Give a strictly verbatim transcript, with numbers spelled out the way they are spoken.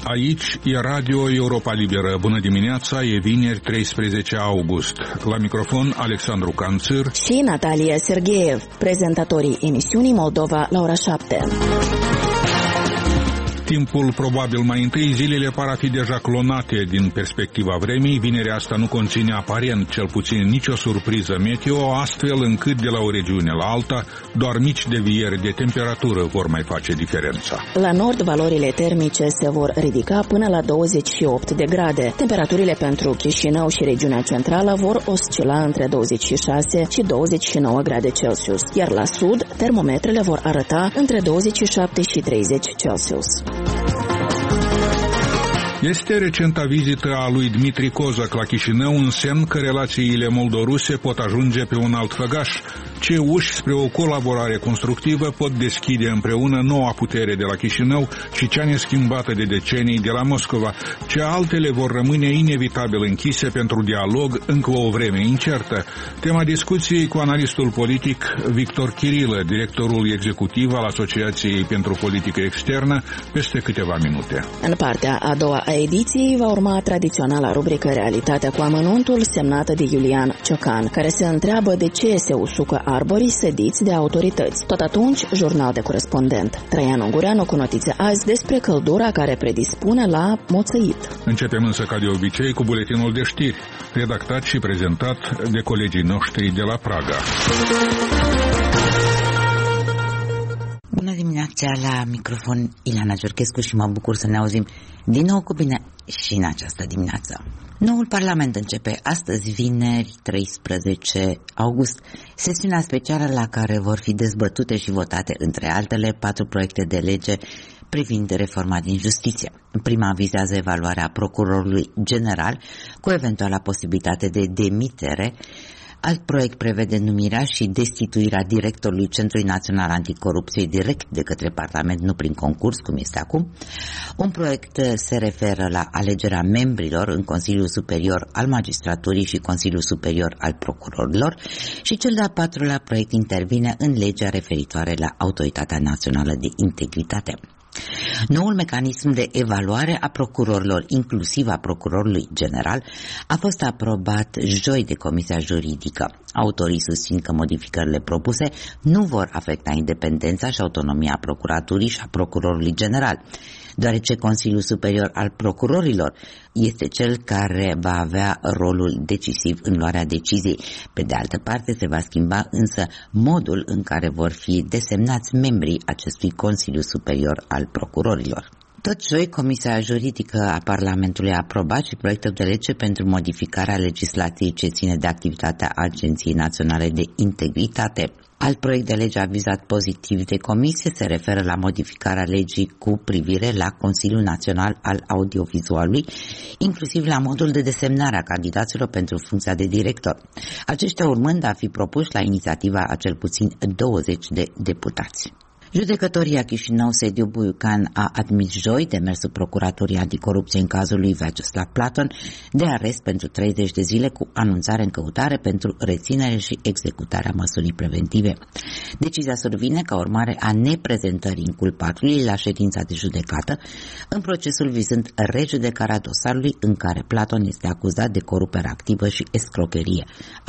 Aici e Radio Europa Liberă. Bună dimineața, e vineri treisprezece august. La microfon Alexandru Canțir și Natalia Sergeev, prezentatorii emisiunii Moldova la ora șapte. Timpul probabil mai întâi, zilele par a fi deja clonate din perspectiva vremii. Vinerea asta nu conține aparent, cel puțin, nicio surpriză meteo, astfel încât de la o regiune la alta, doar mici devieri de temperatură vor mai face diferența. La nord, valorile termice se vor ridica până la douăzeci și opt de grade. Temperaturile pentru Chișinău și regiunea centrală vor oscila între douăzeci și șase și douăzeci și nouă grade Celsius, iar la sud, termometrele vor arăta între douăzeci și șapte și treizeci Celsius. Este recenta vizită a lui Dmitri Kozak la Chișinău un semn că relațiile moldoruse pot ajunge pe un alt făgaș. Ce uși spre o colaborare constructivă pot deschide împreună noua putere de la Chișinău și cea neschimbată de decenii de la Moscova, ce altele vor rămâne inevitabil închise pentru dialog încă o vreme incertă. Tema discuției cu analistul politic Victor Chirilă, directorul executiv al Asociației pentru Politică Externă, peste câteva minute. În partea a doua a ediției va urma tradiționala rubrică Realitatea cu amănuntul, semnată de Iulian Ciocan, care se întreabă de ce se usucă arborii sădiți de autorități. Tot atunci, jurnal de corespondent. Traian Ungureanu cu notițe azi despre căldura care predispune la moțăit. Începem însă, ca de obicei, cu buletinul de știri, redactat și prezentat de colegii noștri de la Praga. Bună dimineața, la microfon Ileana Giorchescu și mă bucur să ne auzim din nou cu bine și în această dimineață. Noul Parlament începe astăzi, vineri, treisprezece august, sesiunea specială la care vor fi dezbătute și votate, între altele, patru proiecte de lege privind reforma din justiție. Prima vizează evaluarea procurorului general cu eventuala posibilitate de demitere. Alt proiect prevede numirea și destituirea directorului Centrului Național Anticorupție direct de către Parlament, nu prin concurs, cum este acum. Un proiect se referă la alegerea membrilor în Consiliul Superior al Magistraturii și Consiliul Superior al Procurorilor și cel de-al patrulea proiect intervine în legea referitoare la Autoritatea Națională de Integritate. Noul mecanism de evaluare a procurorilor, inclusiv a procurorului general, a fost aprobat joi de Comisia Juridică. Autorii susțin că modificările propuse nu vor afecta independența și autonomia procuraturii și a procurorului general, deoarece Consiliul Superior al Procurorilor este cel care va avea rolul decisiv în luarea deciziei. Pe de altă parte, se va schimba însă modul în care vor fi desemnați membrii acestui Consiliu Superior al Procurorilor. Tot joi, Comisia Juridică a Parlamentului a aprobat și proiectul de lege pentru modificarea legislației ce ține de activitatea Agenției Naționale de Integritate. Alt proiect de lege avizat pozitiv de comisie se referă la modificarea legii cu privire la Consiliul Național al Audiovizualului, inclusiv la modul de desemnare a candidaților pentru funcția de director. Aceștia urmând a fi propuși la inițiativa a cel puțin douăzeci de deputați. Judecătoria Chișinău Sediu Buiucan a admis joi demersul Procuraturii Anticorupție în cazul lui Vyacheslav Platon de arest pentru treizeci de zile cu anunțare în căutare pentru reținere și executarea măsurii preventive. Decizia survine ca urmare a neprezentării inculpatului la ședința de judecată în procesul vizând rejudecarea dosarului în care Platon este acuzat de corupere activă și escrocherie.